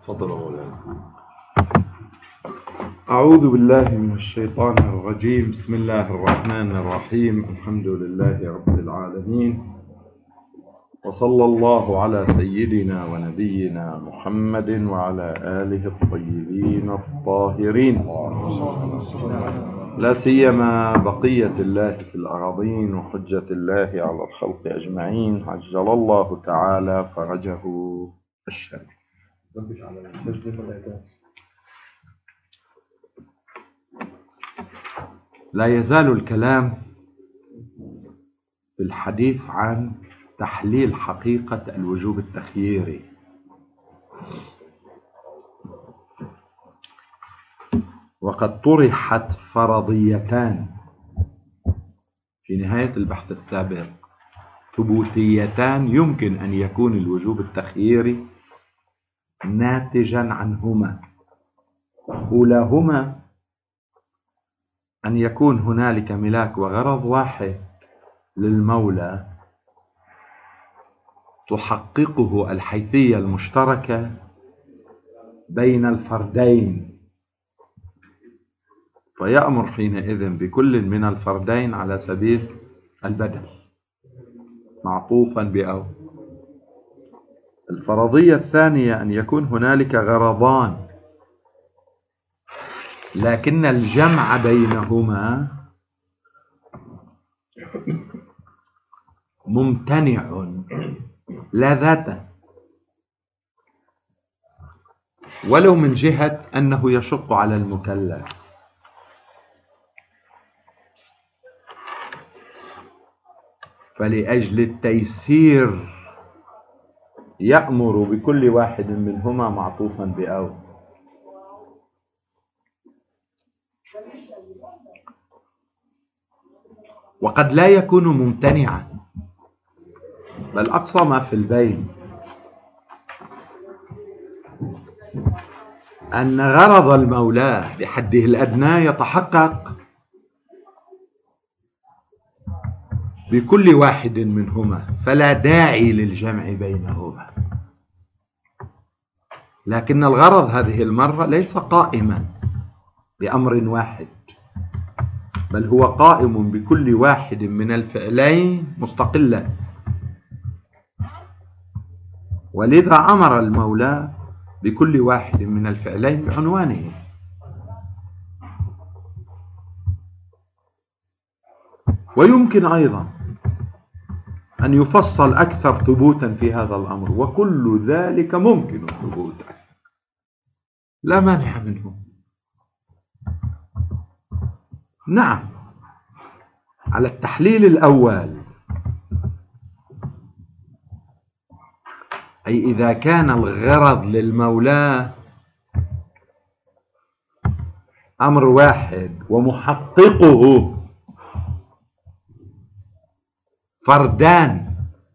تفضل مولانا. أعوذ بالله من الشيطان الرجيم. بسم الله الرحمن الرحيم. الحمد لله رب العالمين، وصلى الله على سيدنا ونبينا محمد وعلى آله الطيبين الطاهرين، لا سيما بقية الله في الأراضين وحجة الله على الخلق أجمعين، عجل الله تعالى فرجه الشريف. لا يزال الكلام في الحديث عن تحليل حقيقة الوجوب التخييري. وقد طرحت فرضيتان في نهاية البحث السابق، ثبوتيتان يمكن أن يكون الوجوب التخييري ناتجا عنهما. أولاهما أن يكون هنالك ملاك وغرض واحد للمولى تحققه الحيثية المشتركة بين الفردين، فيأمر حينئذ بكل من الفردين على سبيل البدل معطوفا بأو. الفرضية الثانية أن يكون هنالك غرضان لكن الجمع بينهما ممتنع لا ذاتا، ولو من جهة أنه يشق على المكلف. فلأجل التيسير يأمر بكل واحد منهما معطوفا بأو. وقد لا يكون ممتنعا، بل أقصى ما في البين أن غرض المولى بحده الأدنى يتحقق بكل واحد منهما، فلا داعي للجمع بينهما. لكن الغرض هذه المرة ليس قائما بأمر واحد، بل هو قائم بكل واحد من الفعلين مستقلا. ولذا أمر المولى بكل واحد من الفعلين بعنوانه. ويمكن أيضا أن يفصل أكثر ثبوتا في هذا الأمر، وكل ذلك ممكن ثبوتا لا مانع منه. نعم، على التحليل الأول، أي إذا كان الغرض للمولى أمر واحد ومحققه فردان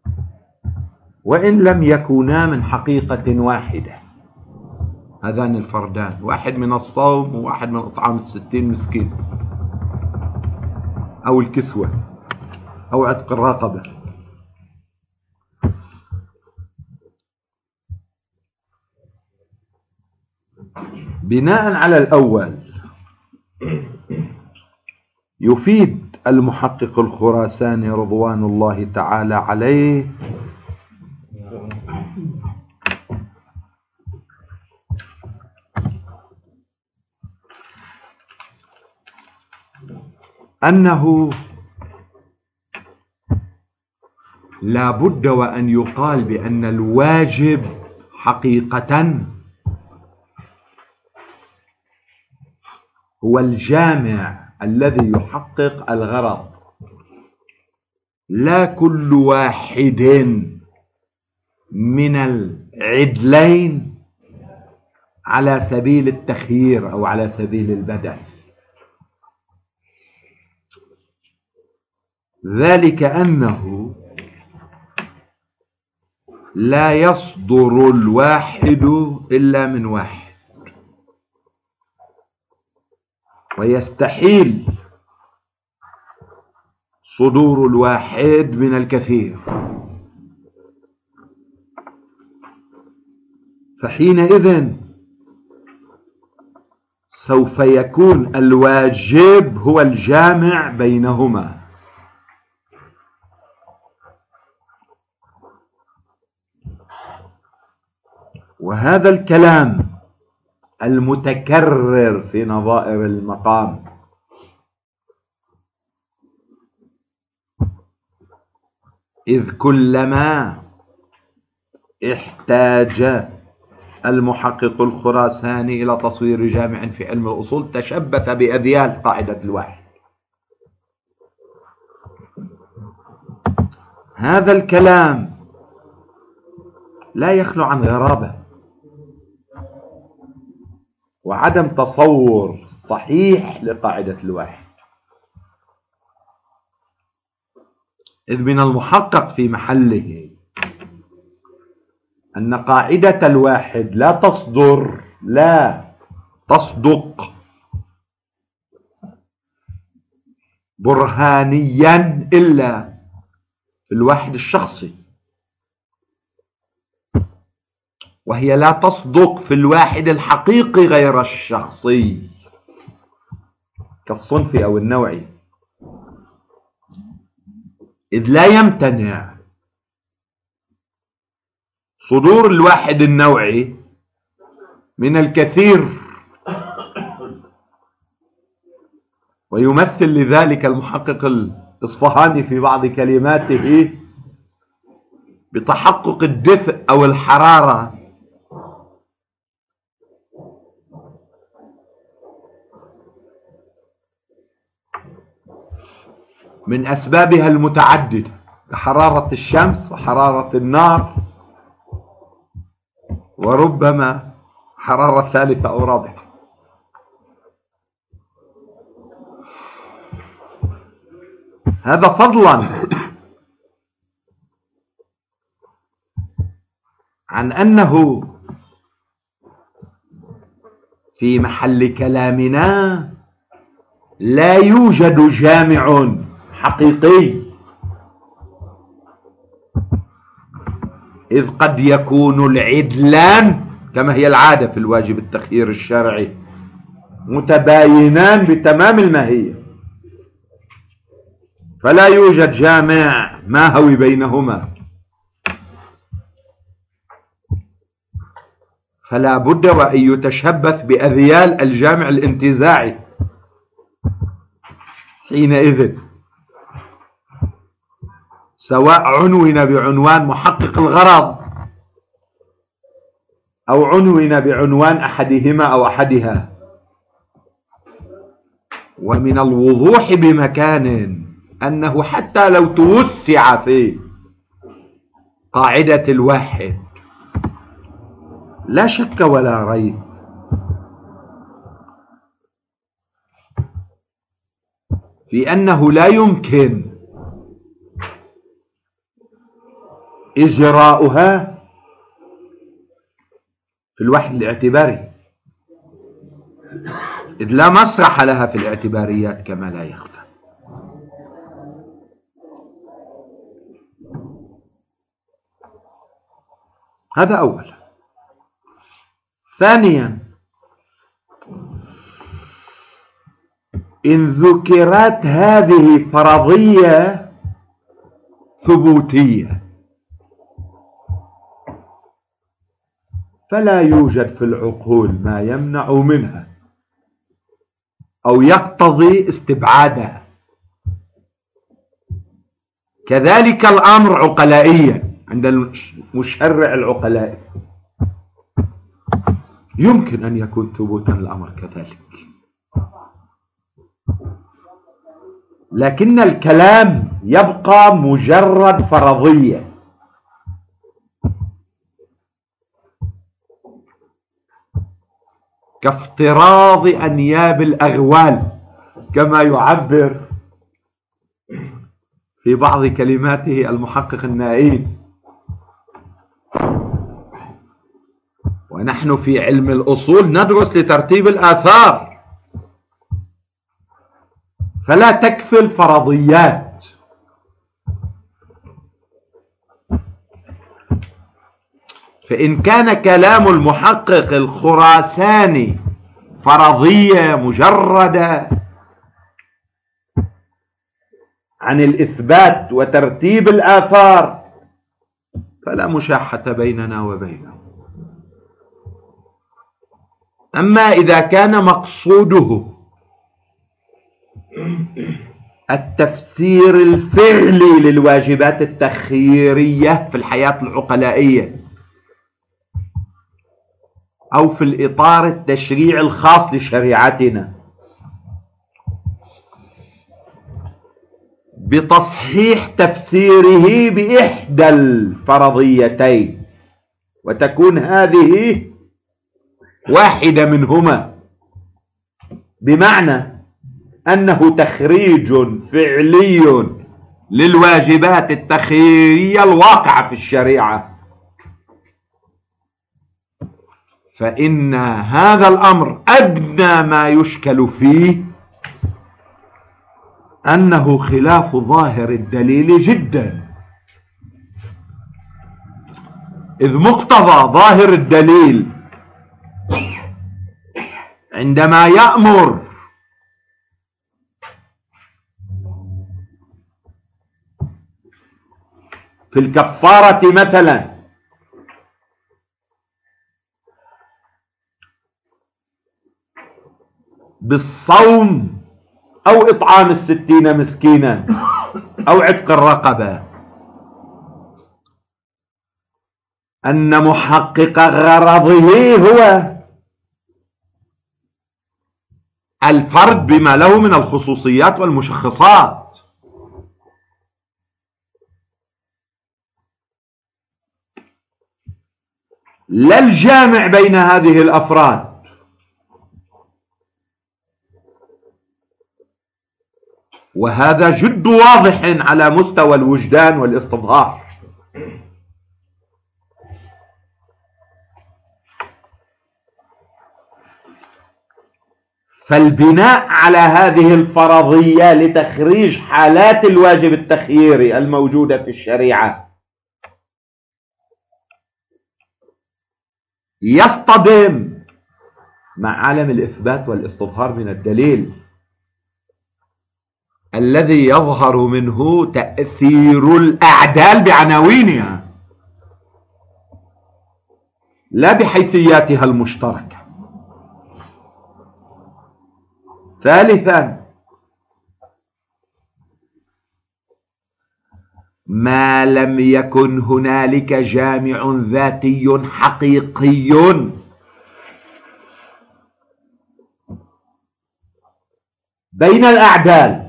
وإن لم يكونا من حقيقة واحدة، هذان الفردان واحد من الصوم وواحد من إطعام 60 مسكين أو الكسوة أو عتق الرقبة. بناء على الأول يفيد المحقق الخراساني رضوان الله تعالى عليه أنه لا بد وأن يقال بأن الواجب حقيقة هو الجامع الذي يحقق الغرض، لا كل واحد من العدلين على سبيل التخيير أو على سبيل البدل. ذلك أنه لا يصدر الواحد إلا من واحد، ويستحيل صدور الواحد من الكثير. فحينئذ سوف يكون الواجب هو الجامع بينهما. وهذا الكلام المتكرر في نظائر المقام إذ كلما احتاج المحقق الخراساني إلى تصوير جامع في علم الأصول تشبث بأذيال قاعدة الواحد. هذا الكلام لا يخلو عن غرابة وعدم تصور صحيح لقاعدة الواحد، إذ من المحقق في محله أن قاعدة الواحد لا تصدق برهانيا إلا في الواحد الشخصي، وهي لا تصدق في الواحد الحقيقي غير الشخصي كالصنف أو النوعي، إذ لا يمتنع صدور الواحد النوعي من الكثير، ويمثل لذلك المحقق الإصفهاني في بعض كلماته بتحقق الدفء أو الحرارة من أسبابها المتعددة كحرارة الشمس وحرارة النار، وربما حرارة ثالثة أو رابعة. هذا فضلا عن أنه في محل كلامنا لا يوجد جامع حقيقي، إذ قد يكون العدلان كما هي العادة في الواجب التخيير الشرعي متباينان بتمام الماهية، فلا يوجد جامع ماهوي بينهما، فلا بد وأن يتشبث بأذيال الجامع الانتزاعي. حينئذ سواء عنون بعنوان محقق الغرض أو عنون بعنوان أحدهما أو أحدها، ومن الوضوح بمكان أنه حتى لو توسع في قاعدة الواحد لا شك ولا ريب في أنه لا يمكن إجراؤها في الوحد الاعتباري، إذ لا مسرح لها في الاعتباريات كما لا يخفى. هذا أولا. ثانيا، إن ذكرت هذه فرضية ثبوتية فلا يوجد في العقول ما يمنع منها أو يقتضي استبعادها. كذلك الأمر عقلائيا عند المشرع العقلائي يمكن أن يكون ثبوتا الأمر كذلك، لكن الكلام يبقى مجرد فرضية. كافتراض أنياب الأغوال كما يعبر في بعض كلماته المحقق النائين. ونحن في علم الأصول ندرس لترتيب الآثار، فلا تكفي الفرضيات. فإن كان كلام المحقق الخراساني فرضية مجردة عن الإثبات وترتيب الآثار فلا مشاحة بيننا وبينه. أما إذا كان مقصوده التفسير الفعلي للواجبات التخييرية في الحياة العقلائية أو في الإطار التشريعي الخاص لشريعتنا بتصحيح تفسيره بإحدى الفرضيتين وتكون هذه واحدة منهما، بمعنى أنه تخريج فعلي للواجبات التخييرية الواقعة في الشريعة، فإن هذا الأمر أدنى ما يشكل فيه أنه خلاف ظاهر الدليل جدا، إذ مقتضى ظاهر الدليل عندما يأمر في الكفارة مثلا بالصوم أو إطعام 60 مسكينا أو عتق الرقبة، أن محقق غرضه هو الفرد بما له من الخصوصيات والمشخصات، لا الجامع بين هذه الأفراد. وهذا جد واضح على مستوى الوجدان والاستظهار. فالبناء على هذه الفرضية لتخريج حالات الواجب التخييري الموجودة في الشريعة يصطدم مع عالم الإثبات والاستظهار من الدليل الذي يظهر منه تأثير الأعدال بعناوينها لا بحيثياتها المشتركة. ثالثا، ما لم يكن هنالك جامع ذاتي حقيقي بين الأعدال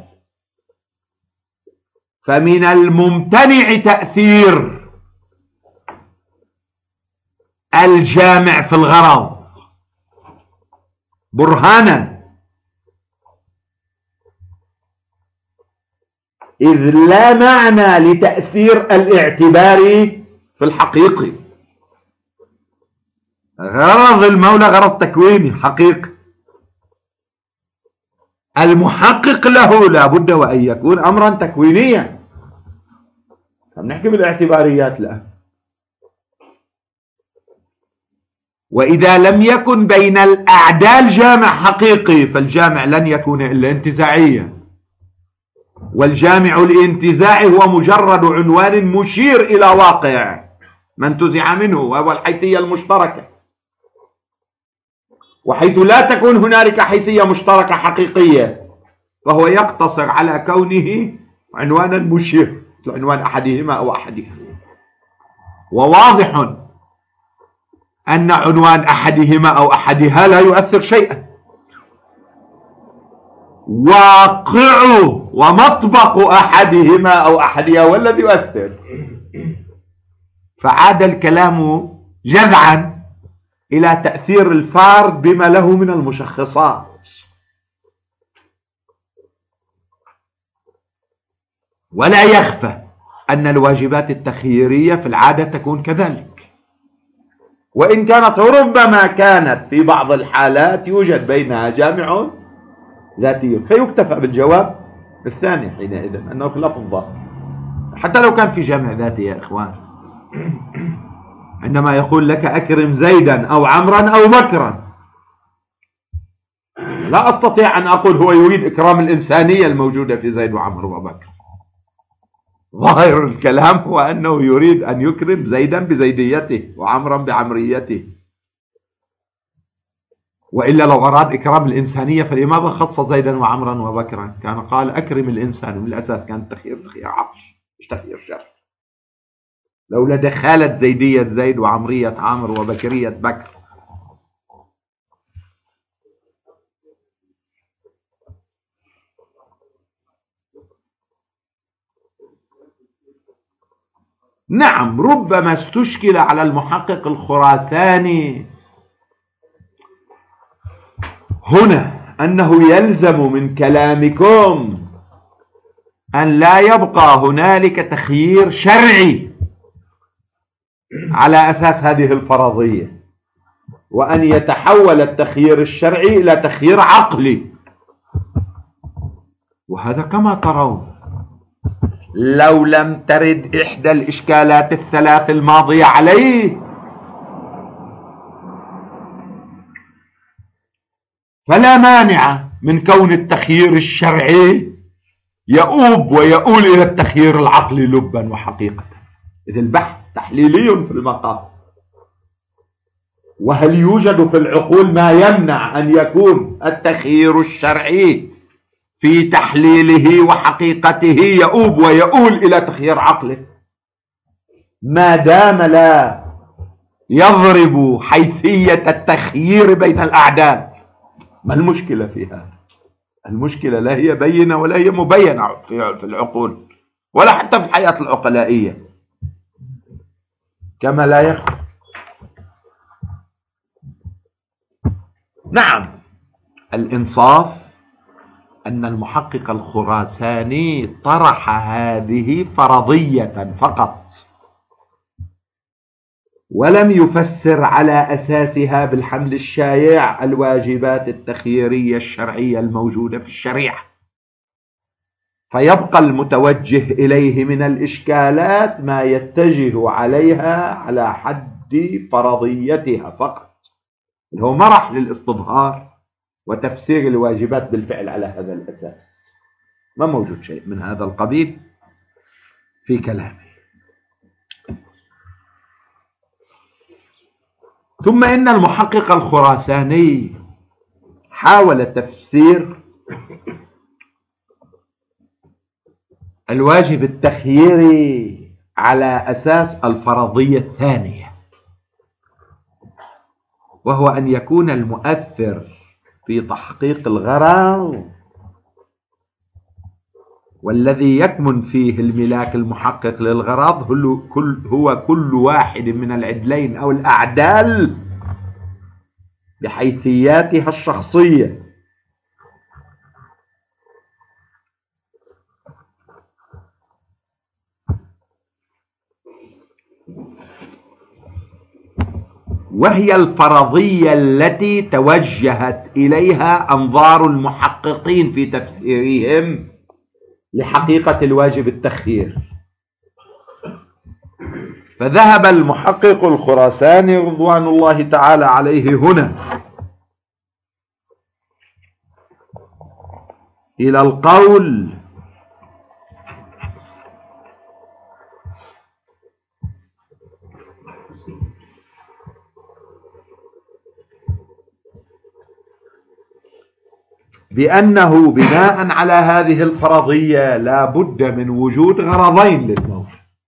فمن الممتنع تأثير الجامع في الغرض برهانا، إذ لا معنى لتأثير الاعتباري في الحقيقي. غرض المولى غرض تكويني حقيقي، المحقق له لا بد وأن يكون أمرا تكوينيا. نحكي بالاعتباريات لا. وإذا لم يكن بين الأعدال جامع حقيقي فالجامع لن يكون إلا انتزاعيا، والجامع الانتزاعي هو مجرد عنوان مشير إلى واقع ما انتزع منه وهو الحيثية المشتركة، وحيث لا تكون هنالك حيثية مشتركة حقيقية فهو يقتصر على كونه عنوانا مشير، عنوان أحدهما أو أحدها. وواضح أن عنوان أحدهما أو أحدها لا يؤثر شيئا، واقع ومطبق أحدهما أو أحدها هو الذي يؤثر. فعاد الكلام جذعا إلى تأثير الفرد بما له من المشخصات. ولا يخفى أن الواجبات التخييرية في العادة تكون كذلك، وإن كانت ربما كانت في بعض الحالات يوجد بينها جامع ذاتي، فيكتفى بالجواب الثاني حينئذ أنه في لفظ ظاهر حتى لو كان في جامع ذاتي يا إخوان. عندما يقول لك أكرم زيدا أو عمرا أو بكرا، لا أستطيع أن أقول هو يريد إكرام الإنسانية الموجودة في زيد وعمر وبكر. ظاهر الكلام هو أنه يريد أن يكرم زيدا بزيديته وعمرا بعمريته، وإلا لو أراد إكرام الإنسانية فلماذا خص زيدا وعمرا وبكرا؟ كان قال أكرم الإنسان، من الأساس كان تخيير عقل مش تخيير شرع. لولا دخالة زيدية زيد وعمرية عامر وبكرية بكر. نعم، ربما استشكل على المحقق الخراساني هنا أنه يلزم من كلامكم أن لا يبقى هنالك تخيير شرعي على أساس هذه الفرضية، وأن يتحول التخيير الشرعي إلى تخيير عقلي. وهذا كما ترون لو لم ترد إحدى الإشكالات الثلاث الماضية عليه فلا مانع من كون التخيير الشرعي يؤوب ويؤول إلى التخيير العقلي لبا وحقيقة، إذ البحث تحليلي في المقام. وهل يوجد في العقول ما يمنع أن يكون التخيير الشرعي في تحليله وحقيقته يؤوب ويؤول إلى تخيير عقله، ما دام لا يضرب حيثية التخيير بين الأعداد؟ ما المشكلة في هذا؟ المشكلة لا هي بينة ولا هي مبينة في العقول ولا حتى في الحياة العقلائية، كما لا يخفى. نعم، الإنصاف أن المحقق الخراساني طرح هذه فرضية فقط، ولم يفسر على أساسها بالحمل الشائع الواجبات التخييرية الشرعية الموجودة في الشريعة، فيبقى المتوجه إليه من الإشكالات ما يتجه عليها على حد فرضيتها فقط، هو مرح للاستظهار وتفسير الواجبات بالفعل على هذا الأساس. ما موجود شيء من هذا القبيل في كلامه. ثم إن المحقق الخراساني حاول تفسير الواجب التخييري على أساس الفرضية الثانية، وهو أن يكون المؤثر في تحقيق الغرض والذي يكمن فيه الملاك المحقق للغرض هو كل واحد من العدلين أو الأعدال بحيثياتها الشخصية، وهي الفرضية التي توجهت إليها أنظار المحققين في تفسيرهم لحقيقة الواجب التخيير. فذهب المحقق الخراساني رضوان الله تعالى عليه هنا إلى القول بأنه بناء على هذه الفرضية لا بد من وجود غرضين للموت،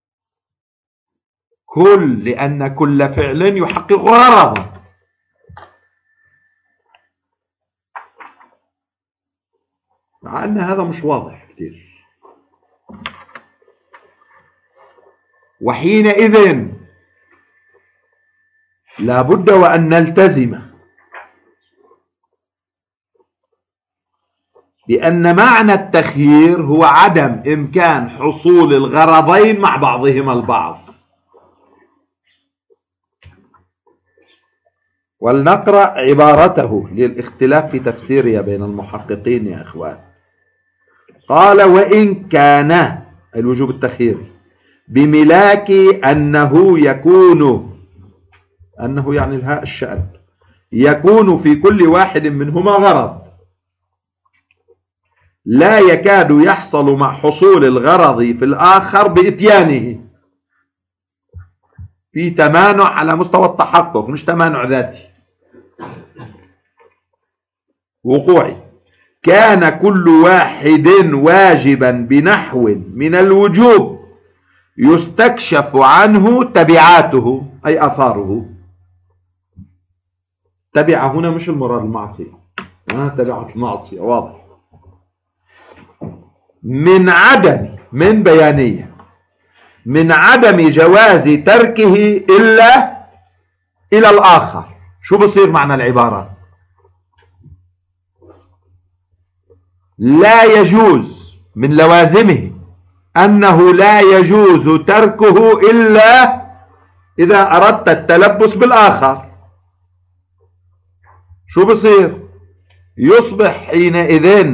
لأن كل فعل يحقق غرضا. مع أن هذا مش واضح كتير، وحينئذ لا بد وأن نلتزم بأن معنى التخيير هو عدم إمكان حصول الغرضين مع بعضهما البعض. ولنقرأ عبارته للاختلاف في تفسيرها بين المحققين يا إخوان. قال: وإن كان الوجوب التخيير بملاك أنه يكون أنه يعني الهاء الشأن، يكون في كل واحد منهما غرض لا يكاد يحصل مع حصول الغرض في الآخر بإتيانه، في تمانع على مستوى التحقق مش تمانع ذاتي وقوعي. كان كل واحد واجبا بنحو من الوجوب يستكشف عنه تبعاته أي أثاره. تبع هنا مش المراد المعصية، تبعة المعصية واضح. من عدم، من بيانية، من عدم جواز تركه إلا إلى الآخر. شو بصير معنى العبارة؟ لا يجوز، من لوازمه أنه لا يجوز تركه إلا إذا أردت التلبس بالآخر. شو بصير؟ يصبح حينئذ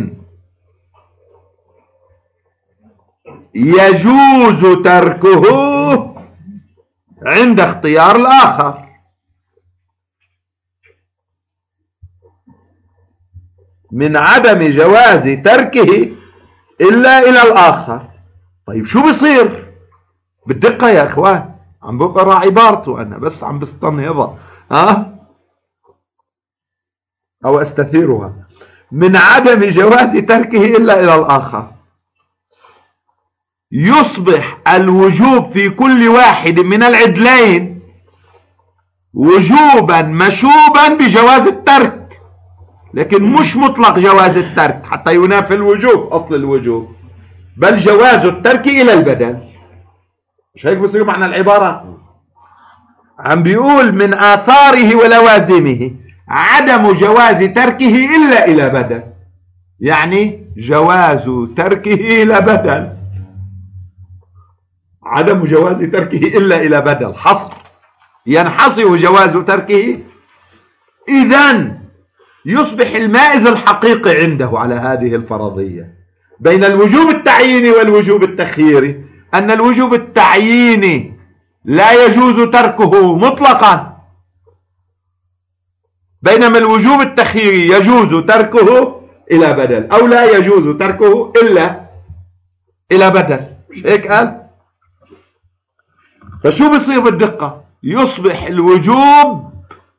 يجوز تركه عند اختيار الآخر. من عدم جواز تركه إلا إلى الآخر. طيب شو بصير بالدقة يا إخوان؟ عم بقرأ عبارته أنا بس عم بستنهضها أو أستثيرها. من عدم جواز تركه إلا إلى الآخر، يصبح الوجوب في كل واحد من العدلين وجوبا مشوبا بجواز الترك، لكن مش مطلق جواز الترك حتى ينافي الوجوب أصل الوجوب، بل جواز الترك إلى البدل. مش هيك بصير معنى العبارة؟ عم بيقول من آثاره ولوازمه عدم جواز تركه إلا إلى بدل، يعني جواز تركه إلى بدل، عدم جواز تركه إلا إلى بدل، حصر، ينحصر جواز تركه. إذن يصبح المائز الحقيقي عنده على هذه الفرضية بين الوجوب التعييني والوجوب التخييري أن الوجوب التعييني لا يجوز تركه مطلقا، بينما الوجوب التخييري يجوز تركه إلى بدل، أو لا يجوز تركه إلا إلى بدل. هيك قال. فشو بصير بالدقة؟ يصبح الوجوب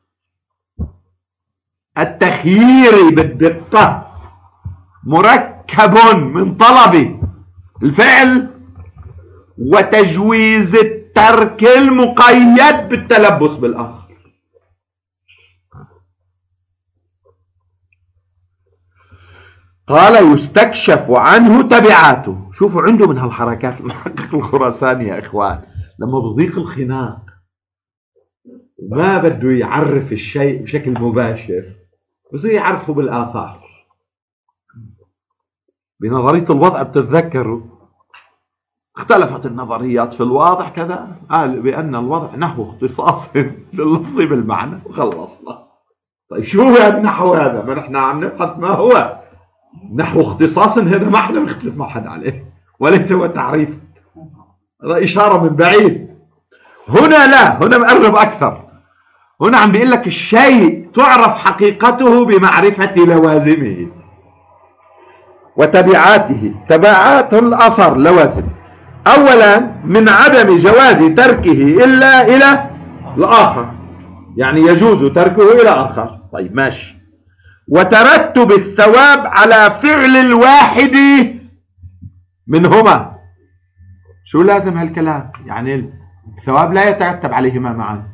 التخييري بالدقة مركب من طلب الفعل وتجويز الترك المقيد بالتلبس بالآخر. قال يستكشف عنه تبعاته. شوفوا عنده من هالحركات المحقق الخراساني يا إخوان لما بضيق الخناق ما بده يعرف الشيء بشكل مباشر، بصير يعرفه بالآثار. بنظرية الوضع بتتذكروا اختلفت النظريات في الواضح كذا، قال بأن الوضع نحو اختصاص لللفظ بالمعنى وخلصنا. طيب شو هو النحو هذا؟ ما نحن عم نبحث ما هو نحو اختصاص، هذا ما حدا مختلف مع حد عليه وليس هو تعريف، هذا إشارة من بعيد. هنا لا، هنا مقرب أكثر. هنا عم بيقول لك الشيء تعرف حقيقته بمعرفة لوازمه وتبعاته. تبعات الأثر لوازم. أولا من عدم جواز تركه إلا إلى الآخر، يعني يجوز تركه إلى آخر. طيب ماشي. وترتب الثواب على فعل الواحد منهما. شو لازم هالكلام؟ يعني الثواب لا يترتب عليهما معا،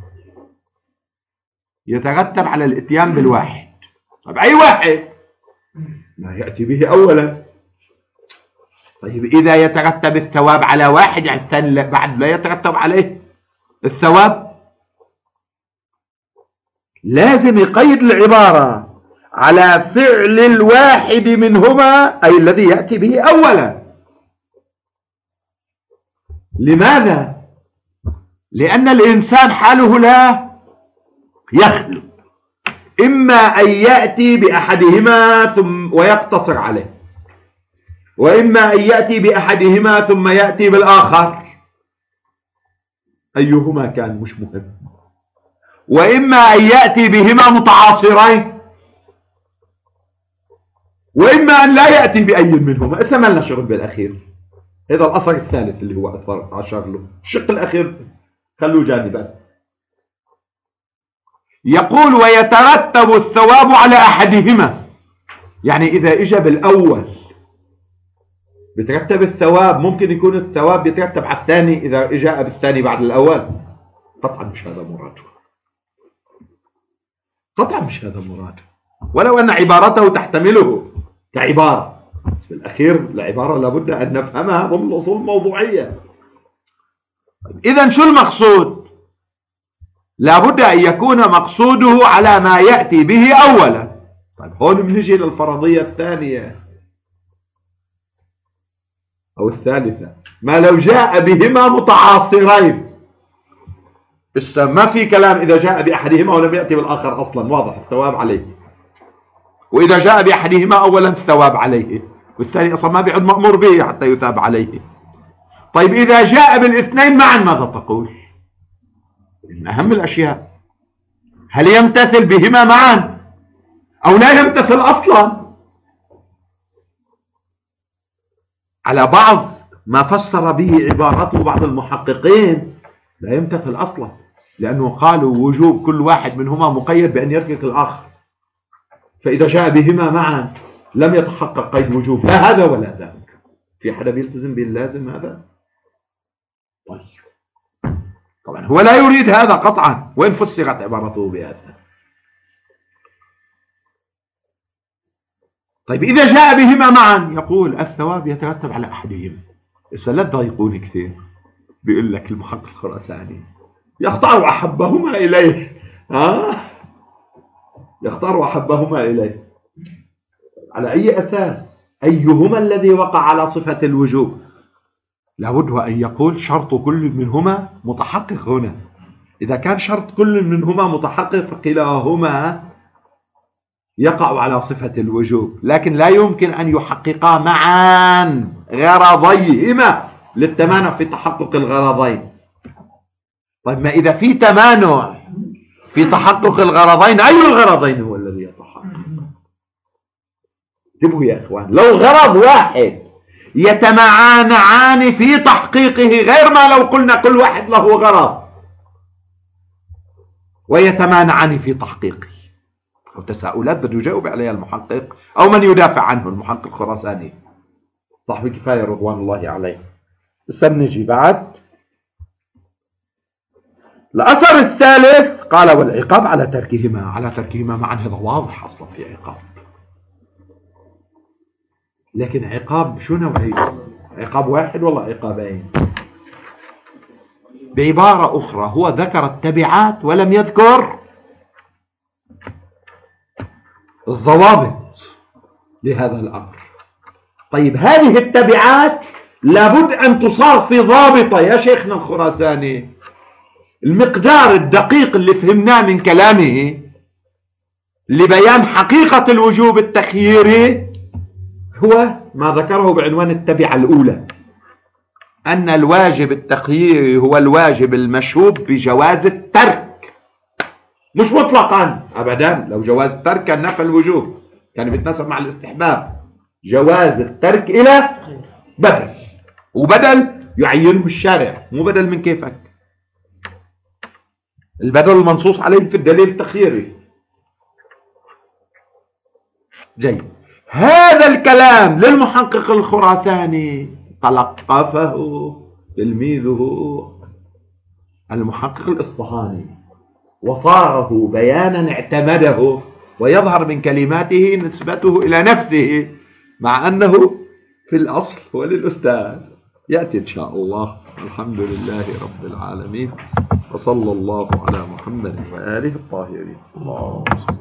يترتب على الاتيان بالواحد. طيب أي واحد؟ ما يأتي به أولا. طيب إذا يترتب الثواب على واحد يعني الثاني بعد لا يترتب عليه الثواب، لازم يقيد العبارة على فعل الواحد منهما أي الذي يأتي به أولا. لماذا؟ لأن الإنسان حاله لا يخلو، إما أن يأتي بأحدهما ثم ويقتصر عليه، وإما أن يأتي بأحدهما ثم يأتي بالآخر، أيهما كان مش مهم. وإما أن يأتي بهما متعاصرين، وإما أن لا يأتي بأي منهما. أتمنى شرب بالأخير. هذا الأثر الثالث اللي هو أثر عشر له. الشق الأخير خلوه جانبا. يقول ويترتب الثواب على أحدهما، يعني إذا إجا بالأول بترتب الثواب، ممكن يكون الثواب بيترتب على الثاني إذا إجا بالثاني بعد الأول. قطعا مش هذا مراده، قطعا مش هذا مراده، ولو أن عبارته تحتمله كعبارة. في الأخير العبارة لابد أن نفهمها ضمن الأصول الموضوعية. إذن شو المقصود؟ لابد أن يكون مقصوده على ما يأتي به أولا. طيب هون بنجي للفرضية الثانية أو الثالثة، ما لو جاء بهما متعاصرين. ما في كلام إذا جاء بأحدهما ولم يأتي بالآخر أصلا، واضح الثواب عليه. وإذا جاء بأحدهما أولا الثواب عليه، والثاني أصلا ما بيعد مأمور به حتى يثاب عليه. طيب إذا جاء بالاثنين معا ماذا تقول؟ من أهم الأشياء هل يمتثل بهما معا أو لا يمتثل أصلا؟ على بعض ما فسر به عبارته بعض المحققين لا يمتثل أصلا، لأنه قالوا وجوب كل واحد منهما مقيد بأن يترك الآخر، فإذا جاء بهما معا لم يتحقق قيد وجوب لا هذا ولا ذاك. في حدا بيلتزم باللازم هذا؟ طيب طبعا هو لا يريد هذا قطعا، وين فسرت عبارته بهذا؟ طيب إذا جاء بهما معا يقول الثواب يترتب على أحدهما. لا تضايقوني كثير، بيقول لك المحقق الخراساني يختار أحبهما إليه. يختار أحبهما إليه على أي أساس؟ أيهما الذي وقع على صفة الوجوب؟ لابد أن يقول شرط كل منهما متحقق. هنا إذا كان شرط كل منهما متحقق فكلاهما يقع على صفة الوجوب، لكن لا يمكن أن يحققا معا غرضيهما للتمانع في تحقق الغرضين. طيب ما إذا في تمانع في تحقق الغرضين، أي الغرضين هو الذي يتحقق؟ انتبهوا يا إخوان، لو غرض واحد يتمانعان في تحقيقه غير ما لو قلنا كل واحد له غرض ويتمانعان في تحقيقه، أو تساؤلات بده يجاوب عليها المحقق أو من يدافع عنه المحقق الخراساني صاحب الكفاية رضوان الله عليه. نجي بعد الأثر الثالث قال والعقاب على تركهما معا. هذا واضح أصلا في عقاب، لكن عقاب شو نوعية؟ عقاب واحد والله عقابين؟ بعبارة أخرى هو ذكر التبعات ولم يذكر الضوابط لهذا الأمر. طيب هذه التبعات لابد أن تصار في ضابطة يا شيخنا الخراساني. المقدار الدقيق اللي فهمناه من كلامه لبيان حقيقة الوجوب التخييري هو ما ذكره بعنوان التبعة الأولى، أن الواجب التخييري هو الواجب المشهود بجواز الترك، مش مطلقا أبدا. لو جواز الترك كان نفى الوجوب، كان بيتناسب مع الاستحباب. جواز الترك إلى بدل، وبدل يعينه الشارع، مو بدل من كيفك. البدل المنصوص عليه في الدليل التخييري. جيد، هذا الكلام للمحقق الخراساني تلقفه تلميذه المحقق الإصفهاني وصاغه بيانا اعتمده، ويظهر من كلماته نسبته إلى نفسه مع أنه في الأصل هو للأستاذ. يأتي إن شاء الله. الحمد لله رب العالمين، وصلى الله على محمد وآله الطاهرين. اللهم